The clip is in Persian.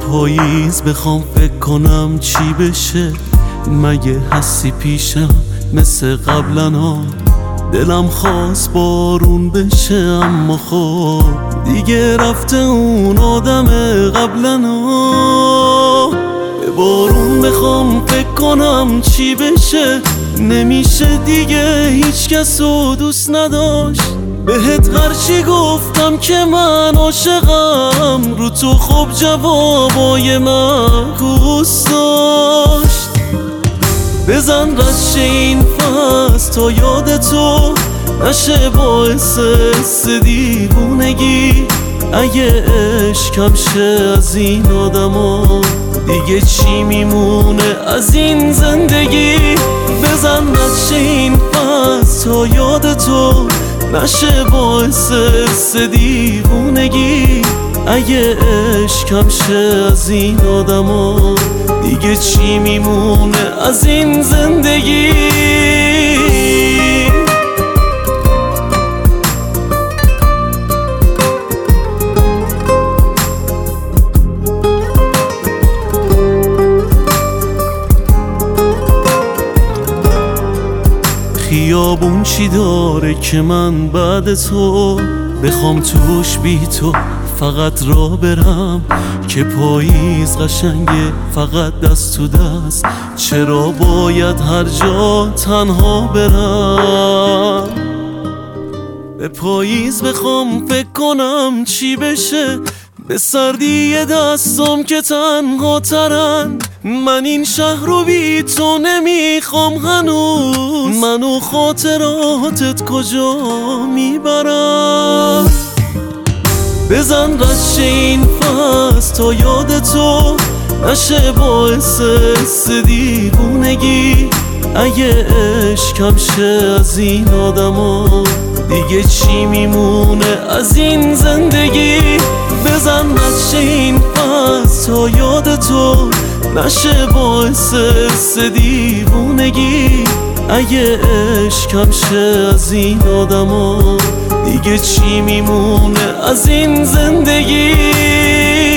پاییز بخوام فکر کنم چی بشه، مگه هستی پیشم مثل قبلا ها؟ دلم خواست بارون بشه اما خب دیگه رفته اون آدم قبلا ها. به بارون بخوام فکر کنم چی بشه، نمیشه دیگه هیچ کس رو دوست نداشت. بهت هرچی گفتم که من عاشقم، رو تو خب جوابای معکوس داشت. بزن رش این فصل تا یاد تو نشه باعث حس دیوونگی. اگه عشقم شه از این آدما، دیگه چی میمونه از این زندگی؟ بزن رش این فصل تا یاد تو نشه باعث حس دیوونگی. اگه عشقم شه از این آدما، دیگه چی میمونه از این زندگی؟ خیابون چی داره که من بعد تو بخوام توش بی تو فقط را برم؟ که پاییز قشنگه فقط دست تو دست، چرا باید هر جا تنها برم؟ به پاییز بخوام فکر کنم چی بشه، به سردی دستم که تنها ترن. من این شهر رو بی تو نمیخوام هنوز، منو خاطراتت کجا میبرم؟ بزن رش این فصل تا یاد تو نشه باعث حس دیوونگی. اگه عشقم شه از این آدما، دیگه چی میمونه از این زندگی؟ بزن رش این فصل تا یاد تو نشه باعث حس دیوونگی. اگه عشقم شه از این آدما، دیگه چی میمونه از این زندگی؟